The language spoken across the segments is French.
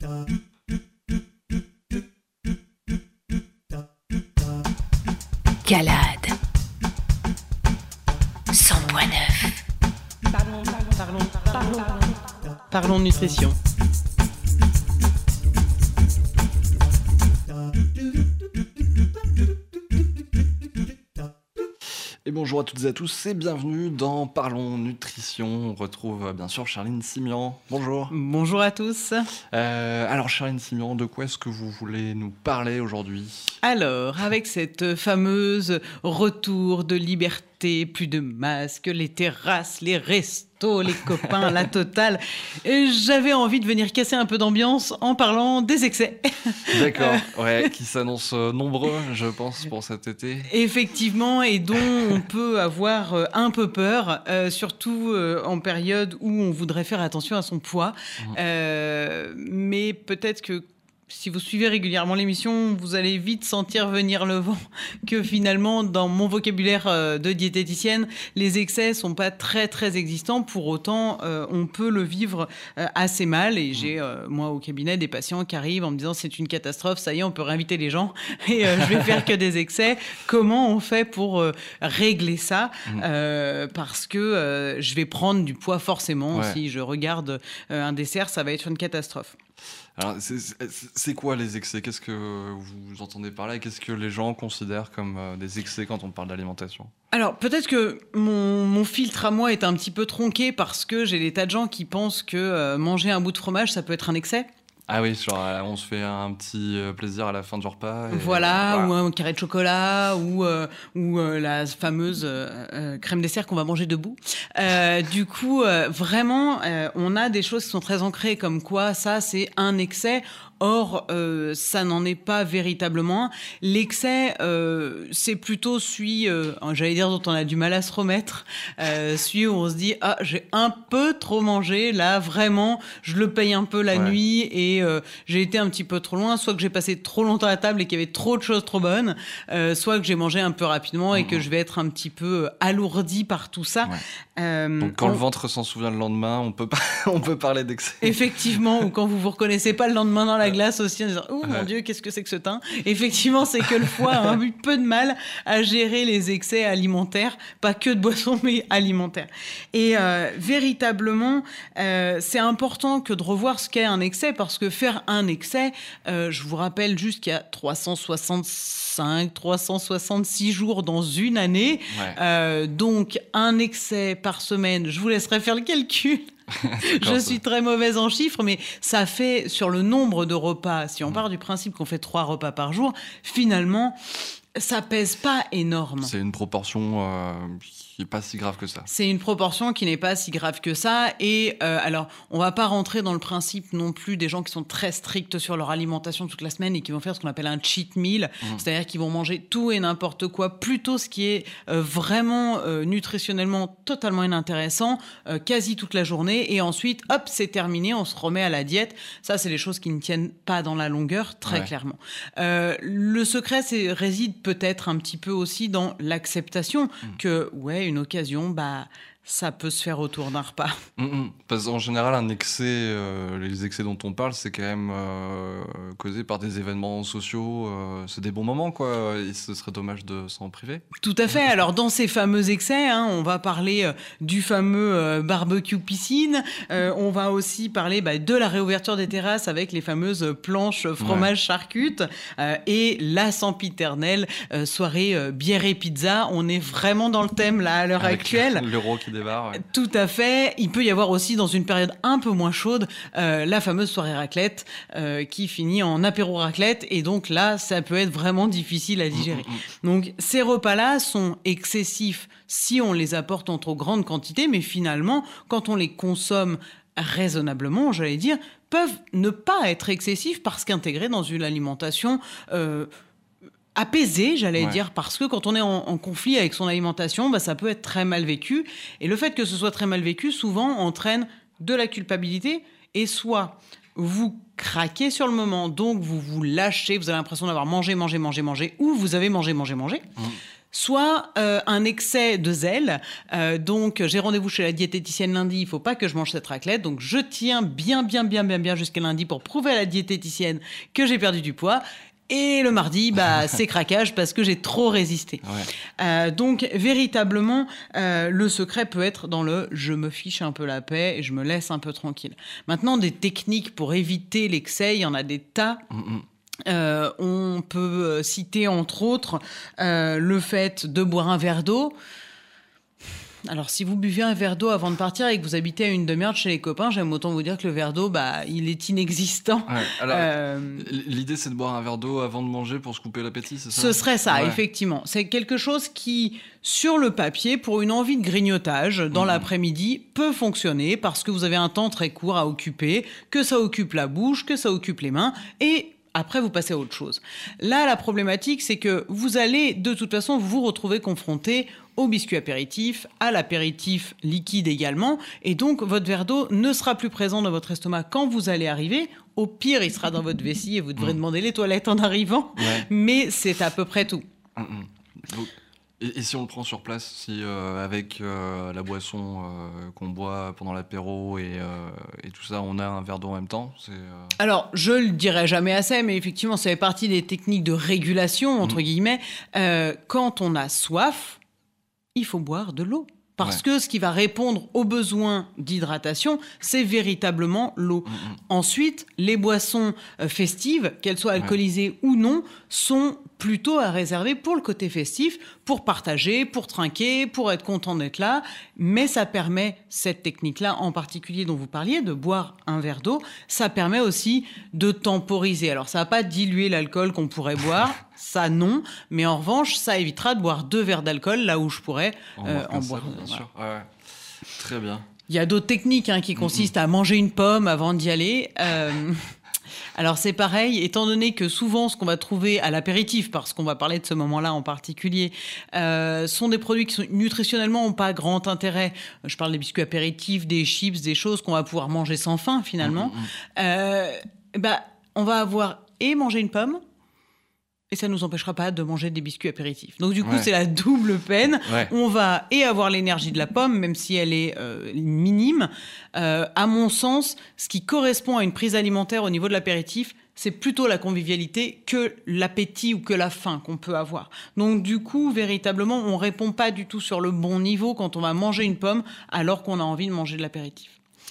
Calade 100.9. Parlons nutrition. Et bonjour à toutes et à tous et bienvenue dans Parlons Nutrition. On retrouve bien sûr Charline Simian. Bonjour. Bonjour à tous. Alors Charline Simian, de quoi est-ce que vous voulez nous parler aujourd'hui ? Alors, avec cette fameuse retour de liberté, plus de masques, les terrasses, les restos, les copains, la totale, j'avais envie de venir casser un peu d'ambiance en parlant des excès. D'accord, ouais, qui s'annoncent nombreux, je pense, pour cet été. Effectivement, et dont on peut avoir un peu peur, surtout en période où on voudrait faire attention à son poids. Mais peut-être que si vous suivez régulièrement l'émission, vous allez vite sentir venir le vent que finalement, dans mon vocabulaire de diététicienne, les excès sont pas très très existants. Pour autant, on peut le vivre assez mal. Et j'ai, moi, au cabinet, des patients qui arrivent en me disant c'est une catastrophe, ça y est, on peut réinviter les gens et je vais faire que des excès. Comment on fait pour régler ça parce que je vais prendre du poids forcément. Ouais. Si je regarde un dessert, ça va être une catastrophe. Alors, c'est quoi les excès ? Qu'est-ce que vous entendez par là ? Qu'est-ce que les gens considèrent comme des excès quand on parle d'alimentation ? Alors, peut-être que mon filtre à moi est un petit peu tronqué parce que j'ai des tas de gens qui pensent que manger un bout de fromage, ça peut être un excès. Ah oui, genre on se fait un petit plaisir à la fin du repas. Voilà, ou un carré de chocolat, ou la fameuse crème dessert qu'on va manger debout. Du coup, vraiment, on a des choses qui sont très ancrées, comme quoi ça, c'est un excès. Or, ça n'en est pas véritablement. L'excès, c'est plutôt celui, j'allais dire, dont on a du mal à se remettre. Celui où on se dit, ah, j'ai un peu trop mangé, là, vraiment, je le paye un peu la nuit et j'ai été un petit peu trop loin. Soit que j'ai passé trop longtemps à la table et qu'il y avait trop de choses trop bonnes, soit que j'ai mangé un peu rapidement et que je vais être un petit peu alourdi par tout ça. Ouais. Donc, quand le ventre s'en souvient le lendemain, on peut parler d'excès. Effectivement, ou quand vous reconnaissez pas le lendemain dans la glace aussi en disant oh mon Dieu, qu'est-ce que c'est que ce teint. Effectivement, c'est que le foie a eu peu de mal à gérer les excès alimentaires, pas que de boissons mais alimentaires. Et véritablement, c'est important que de revoir ce qu'est un excès, parce que faire un excès, je vous rappelle juste qu'il y a 366 jours dans une année, donc un excès par semaine, je vous laisserai faire le calcul. Je suis très mauvaise en chiffres, mais ça fait sur le nombre de repas, si on part du principe qu'on fait 3 repas par jour, finalement, ça pèse pas énorme. C'est une proportion qui n'est pas si grave que ça. C'est une proportion qui n'est pas si grave que ça. Et alors, on va pas rentrer dans le principe non plus des gens qui sont très stricts sur leur alimentation toute la semaine et qui vont faire ce qu'on appelle un cheat meal. C'est-à-dire qu'ils vont manger tout et n'importe quoi, plutôt ce qui est vraiment nutritionnellement totalement inintéressant, quasi toute la journée. Et ensuite, hop, c'est terminé, on se remet à la diète. Ça, c'est les choses qui ne tiennent pas dans la longueur, très clairement. Le secret, réside peut-être un petit peu aussi dans l'acceptation que, une occasion, ça peut se faire autour d'un repas. Parce qu'en général, un excès, les excès dont on parle, c'est quand même causé par des événements sociaux. C'est des bons moments, quoi. Et ce serait dommage de s'en priver. Tout à fait. Alors, dans ces fameux excès, on va parler du fameux barbecue piscine. On va aussi parler de la réouverture des terrasses avec les fameuses planches fromage charcute et la sempiternelle soirée bière et pizza. On est vraiment dans le thème là à l'heure actuelle. L'euro qui débarque. Tout à fait. Il peut y avoir aussi, dans une période un peu moins chaude, la fameuse soirée raclette qui finit en apéro raclette. Et donc là, ça peut être vraiment difficile à digérer. Donc ces repas-là sont excessifs si on les apporte en trop grande quantité. Mais finalement, quand on les consomme raisonnablement, j'allais dire, peuvent ne pas être excessifs parce qu'intégrés dans une alimentation apaisé, j'allais dire, parce que quand on est en conflit avec son alimentation, ça peut être très mal vécu. Et le fait que ce soit très mal vécu, souvent, entraîne de la culpabilité. Et soit vous craquez sur le moment, donc vous vous lâchez, vous avez l'impression d'avoir mangé, ou vous avez mangé. soit un excès de zèle. Donc, j'ai rendez-vous chez la diététicienne lundi, il ne faut pas que je mange cette raclette. Donc, je tiens bien jusqu'à lundi pour prouver à la diététicienne que j'ai perdu du poids. Et le mardi, c'est craquage parce que j'ai trop résisté. Ouais. Donc, véritablement, le secret peut être dans le « je me fiche un peu la paix et je me laisse un peu tranquille ». Maintenant, des techniques pour éviter l'excès, il y en a des tas. On peut citer, entre autres, le fait de boire un verre d'eau. Alors, si vous buvez un verre d'eau avant de partir et que vous habitez à une demi-heure de chez les copains, j'aime autant vous dire que le verre d'eau, il est inexistant. Ouais, alors, l'idée, c'est de boire un verre d'eau avant de manger pour se couper l'appétit, c'est ça ? Ce serait ça, effectivement. C'est quelque chose qui, sur le papier, pour une envie de grignotage dans l'après-midi, peut fonctionner parce que vous avez un temps très court à occuper, que ça occupe la bouche, que ça occupe les mains, et après, vous passez à autre chose. Là, la problématique, c'est que vous allez, de toute façon, vous retrouver confronté au biscuit apéritif, à l'apéritif liquide également, et donc votre verre d'eau ne sera plus présent dans votre estomac quand vous allez arriver. Au pire, il sera dans votre vessie et vous devrez demander les toilettes en arrivant, mais c'est à peu près tout. Et si on le prend sur place, si avec la boisson qu'on boit pendant l'apéro et tout ça, on a un verre d'eau en même temps, Alors, je le dirai jamais assez, mais effectivement, ça fait partie des techniques de régulation, entre guillemets. Quand on a soif, il faut boire de l'eau. Parce que ce qui va répondre aux besoins d'hydratation, c'est véritablement l'eau. Ensuite, les boissons festives, qu'elles soient alcoolisées ou non, sont plutôt à réserver pour le côté festif, pour partager, pour trinquer, pour être content d'être là. Mais ça permet, cette technique-là en particulier dont vous parliez, de boire un verre d'eau, ça permet aussi de temporiser. Alors, ça ne va pas diluer l'alcool qu'on pourrait boire, ça non, mais en revanche, ça évitera de boire 2 verres d'alcool là où je pourrais en boire. Bien sûr. Ouais. Très bien. Il y a d'autres techniques qui consistent à manger une pomme avant d'y aller. Alors c'est pareil, étant donné que souvent ce qu'on va trouver à l'apéritif, parce qu'on va parler de ce moment-là en particulier, sont des produits qui nutritionnellement n'ont pas grand intérêt. Je parle des biscuits apéritifs, des chips, des choses qu'on va pouvoir manger sans faim finalement. On va avoir mangé une pomme, et ça ne nous empêchera pas de manger des biscuits apéritifs. Donc du coup, c'est la double peine. On va avoir l'énergie de la pomme, même si elle est minime. À mon sens, ce qui correspond à une prise alimentaire au niveau de l'apéritif, c'est plutôt la convivialité que l'appétit ou que la faim qu'on peut avoir. Donc du coup, véritablement, on ne répond pas du tout sur le bon niveau quand on va manger une pomme alors qu'on a envie de manger de l'apéritif.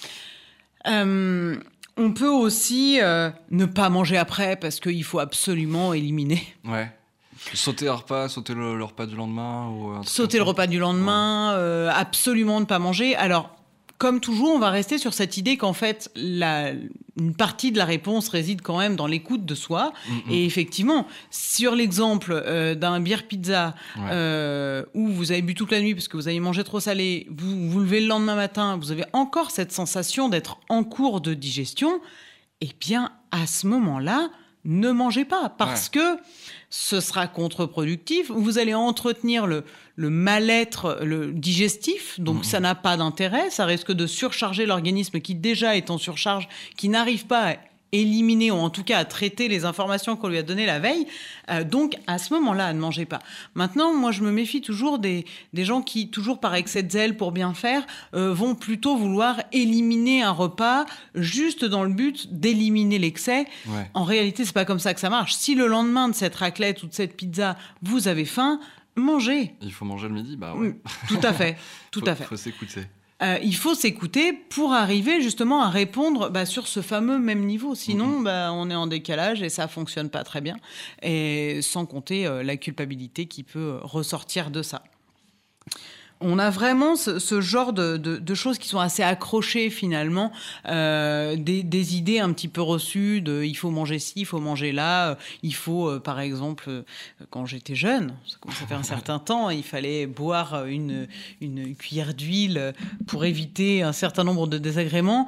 On peut aussi ne pas manger après parce qu'il faut absolument éliminer. Ouais. Sauter un repas, sauter le repas du lendemain ou sauter le repas du lendemain, absolument ne pas manger. Alors, comme toujours, on va rester sur cette idée qu'en fait, une partie de la réponse réside quand même dans l'écoute de soi. Et effectivement, sur l'exemple d'un beer pizza où vous avez bu toute la nuit parce que vous avez mangé trop salé, vous vous levez le lendemain matin, vous avez encore cette sensation d'être en cours de digestion, eh bien, à ce moment-là, ne mangez pas parce que ce sera contre-productif. Vous allez entretenir le mal-être digestif, donc ça n'a pas d'intérêt. Ça risque de surcharger l'organisme qui déjà est en surcharge, qui n'arrive pas à éliminer ou en tout cas à traiter les informations qu'on lui a données la veille. Donc à ce moment-là, ne mangez pas. Maintenant, moi je me méfie toujours des gens qui, toujours par excès de zèle pour bien faire, vont plutôt vouloir éliminer un repas juste dans le but d'éliminer l'excès. En réalité, c'est pas comme ça que ça marche. Si le lendemain de cette raclette ou de cette pizza, vous avez faim, mangez. Il faut manger le midi, Tout à fait. Il faut s'écouter. Il faut s'écouter pour arriver justement à répondre sur ce fameux même niveau. Sinon, on est en décalage et ça fonctionne pas très bien. Et sans compter la culpabilité qui peut ressortir de ça. On a vraiment ce genre de choses qui sont assez accrochées finalement, des idées un petit peu reçues de il faut manger ci, il faut manger là, il faut par exemple, quand j'étais jeune, ça commence à faire un certain temps, il fallait boire une cuillère d'huile pour éviter un certain nombre de désagréments.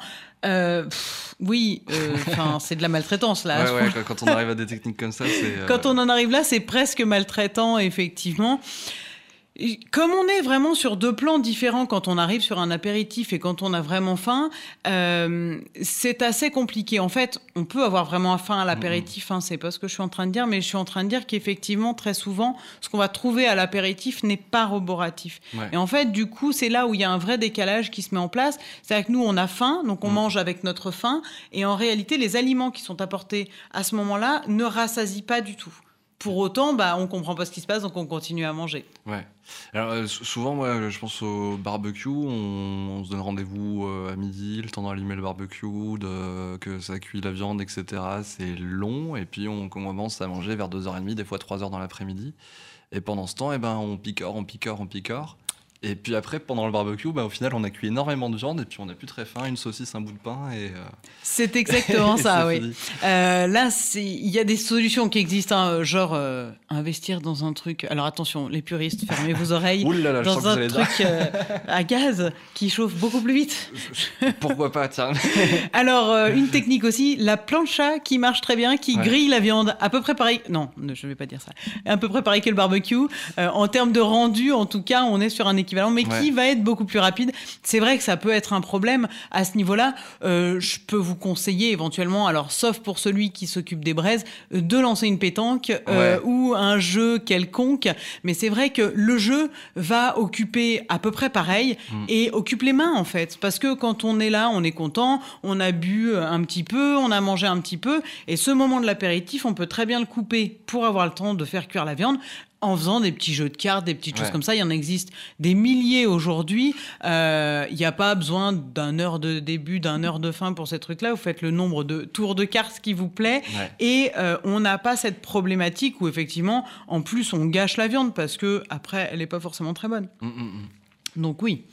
C'est de la maltraitance là. Quand on arrive à des techniques comme ça, c'est... Quand on en arrive là, c'est presque maltraitant effectivement. Comme on est vraiment sur deux plans différents quand on arrive sur un apéritif et quand on a vraiment faim, c'est assez compliqué. En fait, on peut avoir vraiment faim à l'apéritif, hein, c'est pas ce que je suis en train de dire, mais je suis en train de dire qu'effectivement, très souvent, ce qu'on va trouver à l'apéritif n'est pas roboratif. Ouais. Et en fait, du coup, c'est là où il y a un vrai décalage qui se met en place. C'est-à-dire que nous, on a faim, donc on mange avec notre faim, et en réalité, les aliments qui sont apportés à ce moment-là ne rassasient pas du tout. Pour autant, on comprend pas ce qui se passe, donc on continue à manger. Ouais. Alors, souvent, moi, je pense au barbecue. On se donne rendez-vous à midi, le temps d'allumer le barbecue, que ça cuit la viande, etc. C'est long. Et puis, on commence à manger vers 2h30, des fois 3h dans l'après-midi. Et pendant ce temps, on picore. Et puis après, pendant le barbecue, au final, on a cuit énormément de viande et puis on n'a plus très faim, une saucisse, un bout de pain et... C'est exactement ça, oui. Là, il y a des solutions qui existent, hein, genre investir dans un truc... Alors attention, les puristes, fermez vos oreilles. Oulala, dans un truc à gaz qui chauffe beaucoup plus vite. Pourquoi pas, tiens. Alors, une technique aussi, la plancha qui marche très bien, qui grille la viande à peu près pareil... Non, je ne vais pas dire ça. À peu près pareil que le barbecue. En termes de rendu, en tout cas, on est sur un équivalent, mais qui va être beaucoup plus rapide. C'est vrai que ça peut être un problème à ce niveau-là. Je peux vous conseiller éventuellement, alors sauf pour celui qui s'occupe des braises, de lancer une pétanque ou un jeu quelconque. Mais c'est vrai que le jeu va occuper à peu près pareil et occupe les mains en fait. Parce que quand on est là, on est content, on a bu un petit peu, on a mangé un petit peu. Et ce moment de l'apéritif, on peut très bien le couper pour avoir le temps de faire cuire la viande. En faisant des petits jeux de cartes, des petites choses comme ça. Il y en existe des milliers aujourd'hui. Il n'y a pas besoin d'une heure de début, d'une heure de fin pour ces trucs-là. Vous faites le nombre de tours de cartes qui vous plaît. Ouais. Et on n'a pas cette problématique où, effectivement, en plus, on gâche la viande parce qu'après, elle n'est pas forcément très bonne. Donc, oui.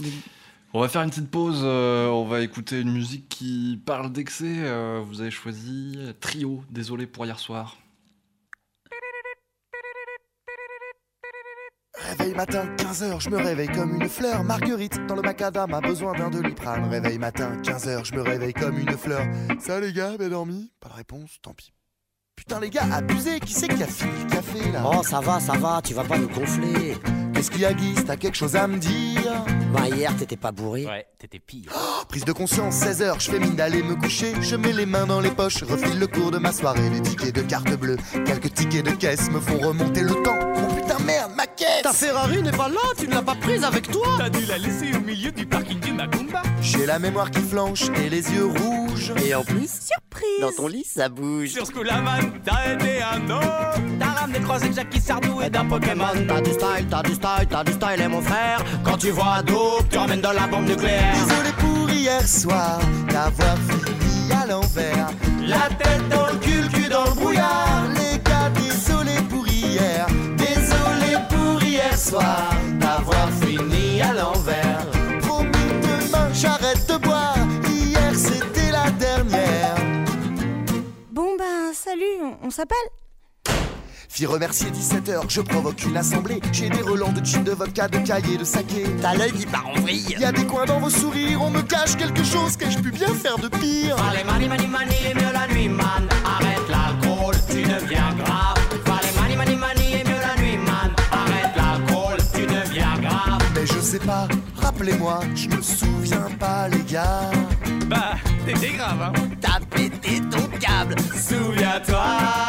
On va faire une petite pause. On va écouter une musique qui parle d'excès. Vous avez choisi Trio, désolé pour hier soir. Réveil matin, 15h, je me réveille comme une fleur. Marguerite, dans le macadam, a besoin d'un Doliprane. Réveil matin, 15h, je me réveille comme une fleur. Ça les gars, bien dormi? Pas de réponse, tant pis. Putain les gars, abusé, qui c'est qui a fini le café là? Oh ça va, tu vas pas nous gonfler. Qu'est-ce qu'il y a Guy, t'as quelque chose à me dire? Hier t'étais pas bourré. Ouais, t'étais pire. Prise de conscience, 16h, je fais mine d'aller me coucher. Je mets les mains dans les poches, refile le cours de ma soirée. Les tickets de carte bleue, quelques tickets de caisse me font remonter le temps. Oh putain merde, ma caisse! Ta Ferrari n'est pas là, tu ne l'as pas prise avec toi. T'as dû la laisser au milieu du parking du Macumba. J'ai la mémoire qui flanche et les yeux rouges. Et en plus, surprise, dans ton lit ça bouge. Sur ce coup la man, t'as aidé un autre. T'as ramené croisé de Jackie Sardou et d'un Pokémon. T'as du style et mon frère. Quand tu vois Dope, tu ramènes de la bombe nucléaire. Désolé pour hier soir, d'avoir fini à l'envers. La tête dans le cul dans le brouillard. Les gars, désolé pour hier. Désolé pour hier soir, d'avoir fini à l'envers. Promis, demain j'arrête de boire. Hier c'était la dernière. Bon salut, on s'appelle? Fille remercier 17h, je provoque une assemblée. J'ai des relents de gin, de vodka, de cahiers, de saké. T'as l'œil qui part en vrille. Y'a des coins dans vos sourires, on me cache quelque chose. Qu'ai-je pu bien faire de pire? Allez mani, et mieux la nuit man. Arrête l'alcool, tu deviens grave. Allez mani, et mieux la nuit man. Arrête l'alcool, tu deviens grave. Mais je sais pas, rappelez-moi, je me souviens pas les gars. Bah, t'étais grave hein. T'as pété ton câble, souviens-toi.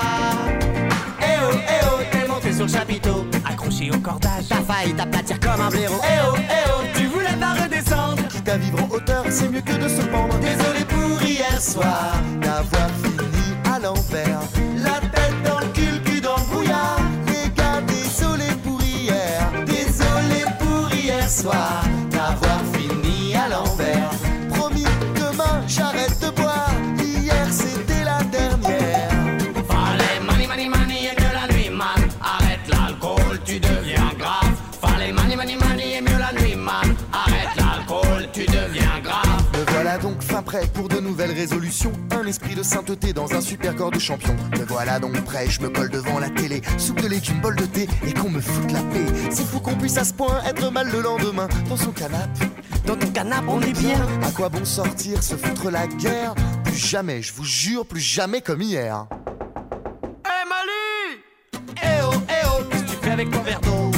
Eh oh, t'es monté sur le chapiteau, accroché au cordage. T'as failli t'aplatir comme un blaireau. Eh oh, tu voulais pas redescendre. Quitte à vivre en hauteur, c'est mieux que de se pendre. Désolé pour hier soir, d'avoir fini à l'envers. La tête dans le cul dans le brouillard. Les gars, désolé pour hier. Désolé pour hier soir, d'avoir fini à l'envers. Promis, demain j'arrête de boire. Hier c'était la dernière. Fallait mani et mieux la nuit man. Arrête l'alcool, tu deviens grave. Fallait mani et mieux la nuit man. Arrête l'alcool, tu deviens grave. Me voilà donc fin prêt pour de nouvelles résolutions. Un esprit de sainteté dans un super corps de champion. Me voilà donc prêt, je me colle devant la télé. Soupe de légumes, bol de thé et qu'on me foute la paix. C'est fou qu'on puisse à ce point être mal le lendemain. Dans son canapé, dans ton canapé on est bien. À quoi bon sortir, se foutre la guerre? Plus jamais, je vous jure, plus jamais comme hier. Eh Mali! Eh oh, qu'est-ce que tu fais avec ton verre d'eau?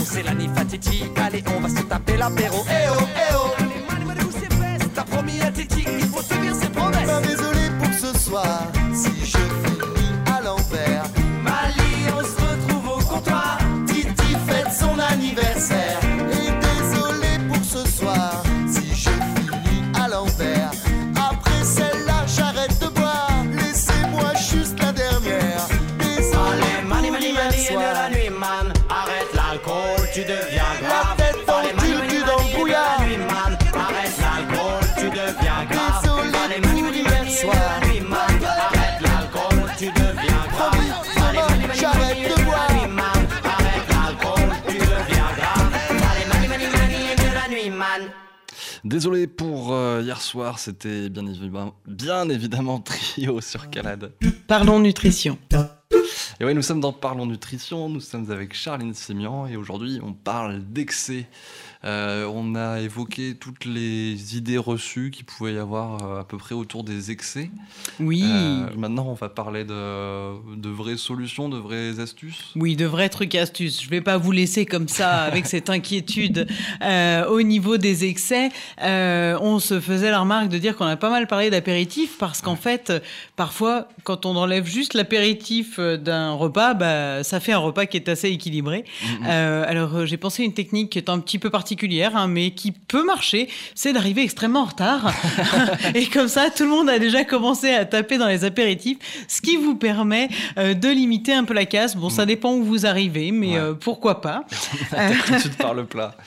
c'est la Nifatiti. Allez, on va se taper l'apéro. Eh oh, eh oh. Allez, Mani, où c'est fait? T'as promis à Titi, il faut tenir ses promesses. Ben désolé pour ce soir, si je finis à l'envers. Mali, on se retrouve au comptoir. Titi fête son anniversaire. Et désolé pour ce soir, si je finis à l'envers. Après celle-là, j'arrête de boire. Laissez-moi juste la dernière. Allez, Mani, et de la nuit, man. Arrête l'alcool, tu deviens grave. La tête dans le Allez, cul, dans le brouillard. de la nuit, man. Arrête l'alcool, tu deviens grave. Désolé Allez, pour Mani, et de l'hiver la nuit, man. Arrête l'alcool, tu deviens grave. Promis, demain, j'arrête de boire. Arrête l'alcool, tu deviens grave. Allez, Mani, et de la nuit, man. Désolé pour hier soir, c'était bien évidemment Trio sur Calade. Parlons nutrition. Et oui, nous sommes dans Parlons Nutrition, nous sommes avec Charline Simian et aujourd'hui on parle d'excès. On a évoqué toutes les idées reçues qu'il pouvait y avoir à peu près autour des excès. Oui. Maintenant, on va parler de vraies solutions, de vraies astuces. Oui, de vrais trucs et astuces. Je ne vais pas vous laisser comme ça avec cette inquiétude au niveau des excès. On se faisait la remarque de dire qu'on a pas mal parlé d'apéritif parce qu'en fait, parfois, quand on enlève juste l'apéritif d'un repas, bah, ça fait un repas qui est assez équilibré. Alors, j'ai pensé à une technique qui est un petit peu particulière, mais qui peut marcher, c'est d'arriver extrêmement en retard. Et comme ça, tout le monde a déjà commencé à taper dans les apéritifs, ce qui vous permet de limiter un peu la casse. Bon, ça dépend où vous arrivez, mais pourquoi pas. Tout de suite par le plat.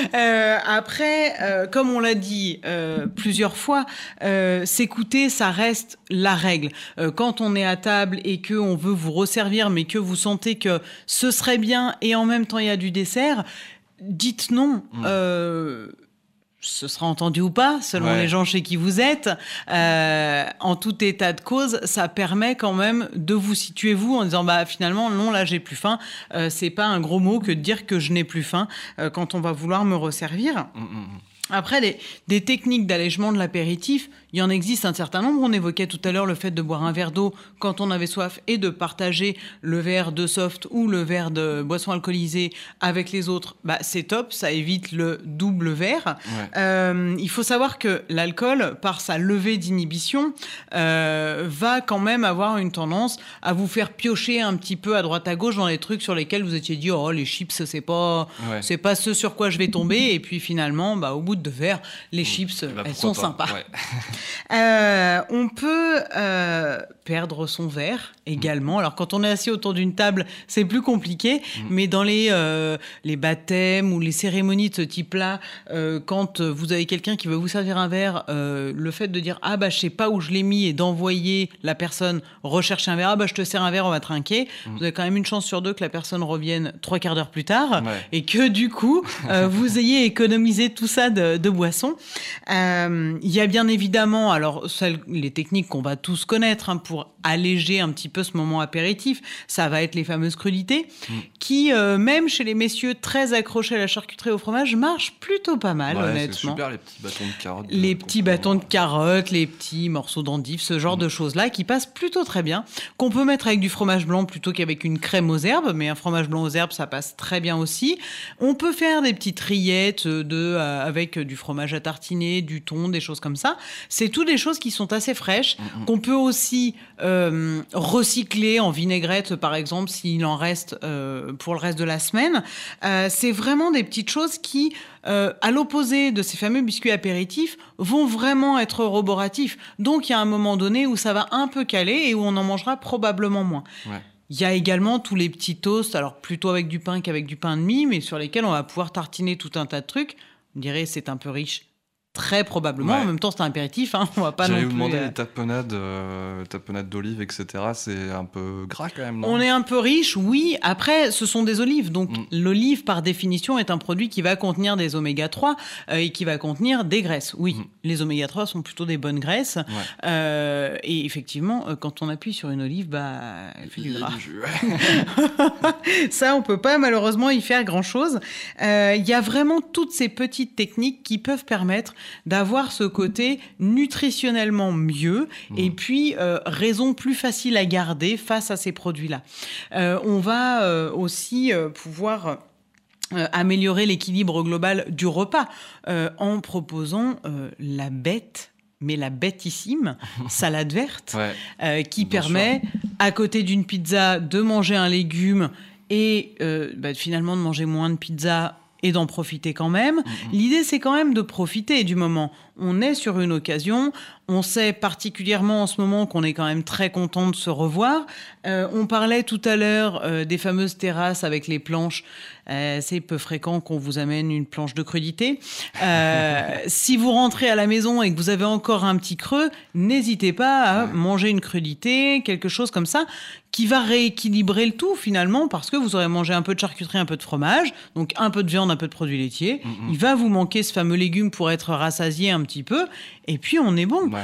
Après, comme on l'a dit plusieurs fois, s'écouter, ça reste la règle. Quand on est à table et qu'on veut vous resservir, mais que vous sentez que ce serait bien et en même temps il y a du dessert, dites non. Ce sera entendu ou pas, selon les gens chez qui vous êtes. En tout état de cause, ça permet quand même de vous situer vous en disant bah finalement non, là j'ai plus faim. C'est pas un gros mot que de dire que je n'ai plus faim quand on va vouloir me resservir. Après, des techniques d'allègement de l'apéritif, il y en existe un certain nombre. On évoquait tout à l'heure le fait de boire un verre d'eau quand on avait soif et de partager le verre de soft ou le verre de boisson alcoolisée avec les autres. Bah, c'est top, ça évite le double verre. Il faut savoir que l'alcool, par sa levée d'inhibition, va quand même avoir une tendance à vous faire piocher un petit peu à droite à gauche dans les trucs sur lesquels vous étiez dit « Oh, les chips, c'est pas ce sur quoi je vais tomber. » Et puis finalement, bah, au bout de 2 verres, les chips, elles sont sympas. On peut perdre son verre également. Alors, quand on est assis autour d'une table, c'est plus compliqué. Mais dans les baptêmes ou les cérémonies de ce type-là, quand vous avez quelqu'un qui veut vous servir un verre, le fait de dire « Ah, bah, je sais pas où je l'ai mis » et d'envoyer la personne rechercher un verre « Ah, bah, je te sers un verre, on va trinquer », vous avez quand même une chance sur 2 que la personne revienne 3 quarts d'heure plus tard et que, du coup, vous ayez économisé tout ça de boissons. Il y a bien évidemment, alors les techniques qu'on va tous connaître pour alléger un petit peu ce moment apéritif, ça va être les fameuses crudités qui, même chez les messieurs très accrochés à la charcuterie au fromage, marchent plutôt pas mal, honnêtement. C'est super, les petits bâtons de carottes. Les petits bâtons de carottes, les petits morceaux d'endives, ce genre de choses-là qui passent plutôt très bien, qu'on peut mettre avec du fromage blanc plutôt qu'avec une crème aux herbes, mais un fromage blanc aux herbes, ça passe très bien aussi. On peut faire des petites rillettes avec du fromage à tartiner, du thon, des choses comme ça. C'est tout des choses qui sont assez fraîches, qu'on peut aussi recycler en vinaigrette, par exemple, s'il en reste pour le reste de la semaine. C'est vraiment des petites choses qui, à l'opposé de ces fameux biscuits apéritifs, vont vraiment être roboratifs. Donc, il y a un moment donné où ça va un peu caler et où on en mangera probablement moins. Il y a également tous les petits toasts, alors plutôt avec du pain qu'avec du pain de mie, mais sur lesquels on va pouvoir tartiner tout un tas de trucs. On dirait c'est un peu riche. Très probablement. En même temps, c'est un apéritif. On va pas non plus... J'allais vous demander les tapenades d'olives, etc. C'est un peu gras quand même, non ? On est un peu riche, oui. Après, ce sont des olives. Donc, l'olive, par définition, est un produit qui va contenir des oméga 3 et qui va contenir des graisses. Oui, les oméga 3 sont plutôt des bonnes graisses. Et effectivement, quand on appuie sur une olive, bah, elle fait du gras. Ça, on peut pas malheureusement y faire grand-chose. Il y a vraiment toutes ces petites techniques qui peuvent permettre d'avoir ce côté nutritionnellement mieux et puis raison plus facile à garder face à ces produits-là. On va aussi pouvoir améliorer l'équilibre global du repas en proposant la bête, mais la bêtissime salade verte, qui permet, à côté d'une pizza, de manger un légume et finalement de manger moins de pizza et d'en profiter quand même. L'idée, c'est quand même de profiter du moment. On est sur une occasion. On sait particulièrement en ce moment qu'on est quand même très content de se revoir. On parlait tout à l'heure des fameuses terrasses avec les planches. C'est peu fréquent qu'on vous amène une planche de crudité. Si vous rentrez à la maison et que vous avez encore un petit creux, n'hésitez pas à manger une crudité, quelque chose comme ça, qui va rééquilibrer le tout finalement, parce que vous aurez mangé un peu de charcuterie, un peu de fromage, donc un peu de viande, un peu de produits laitiers. Il va vous manquer ce fameux légume pour être rassasié un petit peu, et puis on est bon.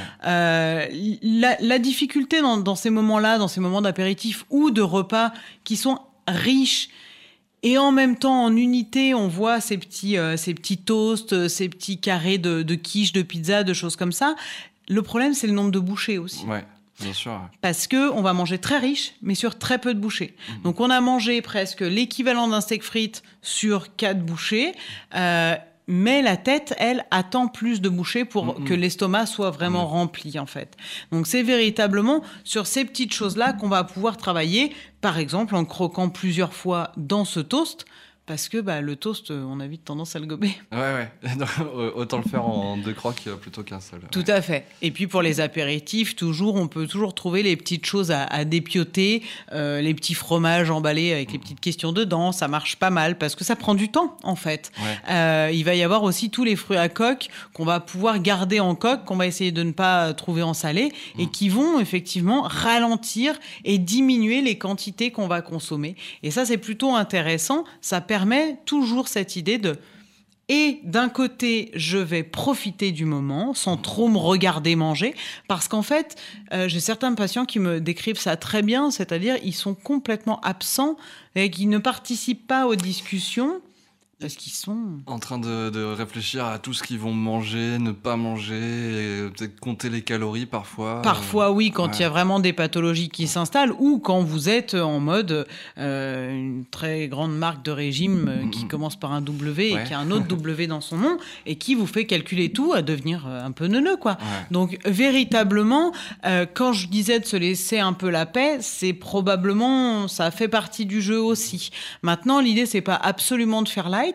La difficulté dans ces moments-là, dans ces moments d'apéritif ou de repas qui sont riches, et en même temps, en unité, on voit ces petits toasts, ces petits carrés de quiche, de pizza, de choses comme ça. Le problème, c'est le nombre de bouchées aussi. Ouais, bien sûr. Parce qu'on va manger très riche, mais sur très peu de bouchées. Donc, on a mangé presque l'équivalent d'un steak frites sur 4 bouchées. Mais la tête, elle, attend plus de bouchées pour que l'estomac soit vraiment rempli, en fait. Donc, c'est véritablement sur ces petites choses-là qu'on va pouvoir travailler, par exemple, en croquant plusieurs fois dans ce toast, parce que le toast, on a vite tendance à le gober. Ouais. Donc, autant le faire en 2 crocs plutôt qu'un seul. Tout à fait. Et puis pour les apéritifs, on peut toujours trouver les petites choses à dépioter, les petits fromages emballés avec les petites questions dedans, ça marche pas mal parce que ça prend du temps en fait. Il va y avoir aussi tous les fruits à coque qu'on va pouvoir garder en coque, qu'on va essayer de ne pas trouver en salé et qui vont effectivement ralentir et diminuer les quantités qu'on va consommer. Et ça, c'est plutôt intéressant. Ça permet toujours cette idée et d'un côté, je vais profiter du moment sans trop me regarder manger, parce qu'en fait, j'ai certains patients qui me décrivent ça très bien, c'est-à-dire ils sont complètement absents et qui ne participent pas aux discussions parce qu'ils sont en train de réfléchir à tout ce qu'ils vont manger, ne pas manger, et peut-être compter les calories parfois. Parfois, oui, quand il y a vraiment des pathologies qui s'installent, ou quand vous êtes en mode une très grande marque de régime qui commence par un W et qui a un autre W dans son nom, et qui vous fait calculer tout à devenir un peu neuneux, quoi. Donc, véritablement, quand je disais de se laisser un peu la paix, c'est probablement, ça fait partie du jeu aussi. Maintenant, l'idée, c'est pas absolument de faire light,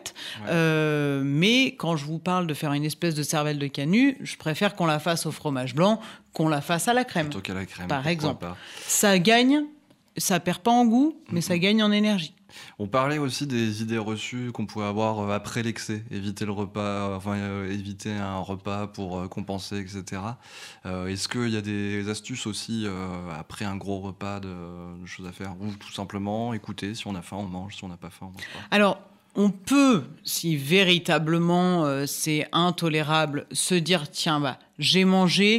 mais quand je vous parle de faire une espèce de cervelle de canut, je préfère qu'on la fasse au fromage blanc qu'on la fasse à la crème. Plutôt qu'à la crème. Par exemple. Pas. Ça gagne, ça perd pas en goût, mais ça gagne en énergie. On parlait aussi des idées reçues qu'on pouvait avoir après l'excès, éviter éviter un repas pour compenser, etc. Est-ce qu'il y a des astuces aussi après un gros repas de choses à faire, ou tout simplement écouter, si on a faim on mange, si on n'a pas faim on mange pas? Alors, on peut, si véritablement c'est intolérable, se dire tiens, j'ai mangé,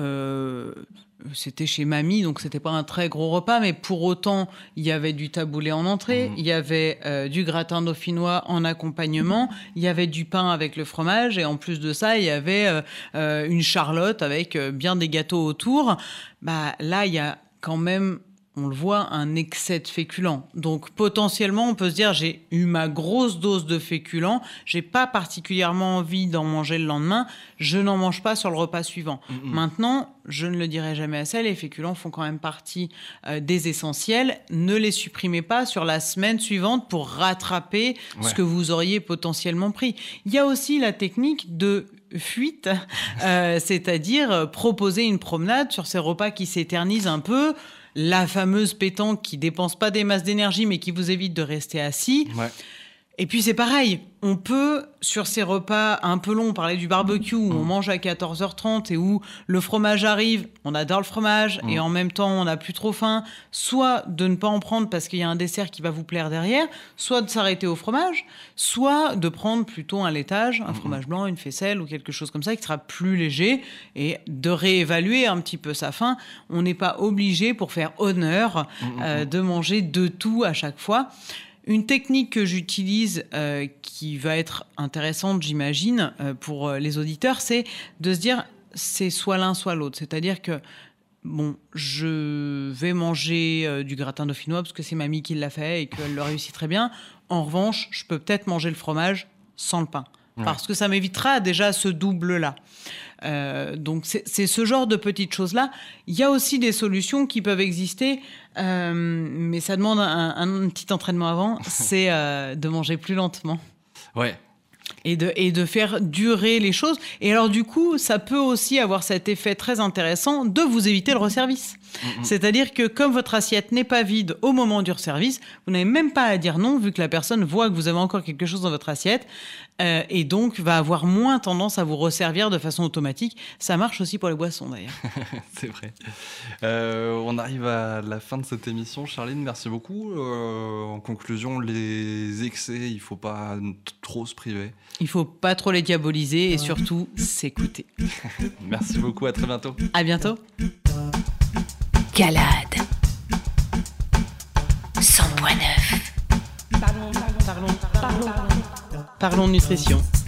c'était chez mamie, donc c'était pas un très gros repas, mais pour autant, il y avait du taboulé en entrée, il y avait du gratin dauphinois en accompagnement, il y avait du pain avec le fromage, et en plus de ça, il y avait une charlotte avec bien des gâteaux autour. Là, il y a quand même, on le voit, un excès de féculents. Donc, potentiellement, on peut se dire, j'ai eu ma grosse dose de féculents, j'ai pas particulièrement envie d'en manger le lendemain, je n'en mange pas sur le repas suivant. Maintenant, je ne le dirai jamais assez, les féculents font quand même partie des essentiels. Ne les supprimez pas sur la semaine suivante pour rattraper ce que vous auriez potentiellement pris. Il y a aussi la technique de fuite, c'est-à-dire proposer une promenade sur ces repas qui s'éternisent un peu, la fameuse pétanque qui dépense pas des masses d'énergie mais qui vous évite de rester assis. Et puis c'est pareil, on peut, sur ces repas un peu longs, on parlait du barbecue, où on mange à 14h30 et où le fromage arrive, on adore le fromage, et en même temps on n'a plus trop faim, soit de ne pas en prendre parce qu'il y a un dessert qui va vous plaire derrière, soit de s'arrêter au fromage, soit de prendre plutôt un laitage, un fromage blanc, une faisselle ou quelque chose comme ça qui sera plus léger, et de réévaluer un petit peu sa faim. On n'est pas obligé, pour faire honneur, de manger de tout à chaque fois. Une technique que j'utilise, qui va être intéressante, j'imagine, pour les auditeurs, c'est de se dire, c'est soit l'un, soit l'autre. C'est-à-dire que, je vais manger du gratin dauphinois parce que c'est mamie qui l'a fait et qu'elle le réussit très bien. En revanche, je peux peut-être manger le fromage sans le pain. Ouais. Parce que ça m'évitera déjà ce double-là. Donc, c'est ce genre de petites choses-là. Il y a aussi des solutions qui peuvent exister, mais ça demande un petit entraînement avant, c'est de manger plus lentement. Ouais. Et de faire durer les choses. Et alors, du coup, ça peut aussi avoir cet effet très intéressant de vous éviter le resservice. C'est-à-dire que comme votre assiette n'est pas vide au moment du resservice, vous n'avez même pas à dire non, vu que la personne voit que vous avez encore quelque chose dans votre assiette, et donc va avoir moins tendance à vous resservir de façon automatique. Ça marche aussi pour les boissons, d'ailleurs. C'est vrai. On arrive à la fin de cette émission. Charline, merci beaucoup. En conclusion, les excès, il ne faut pas trop se priver. Il ne faut pas trop les diaboliser et surtout s'écouter. Merci beaucoup, à très bientôt. À bientôt. Calade. 100.9. Parlons nutrition.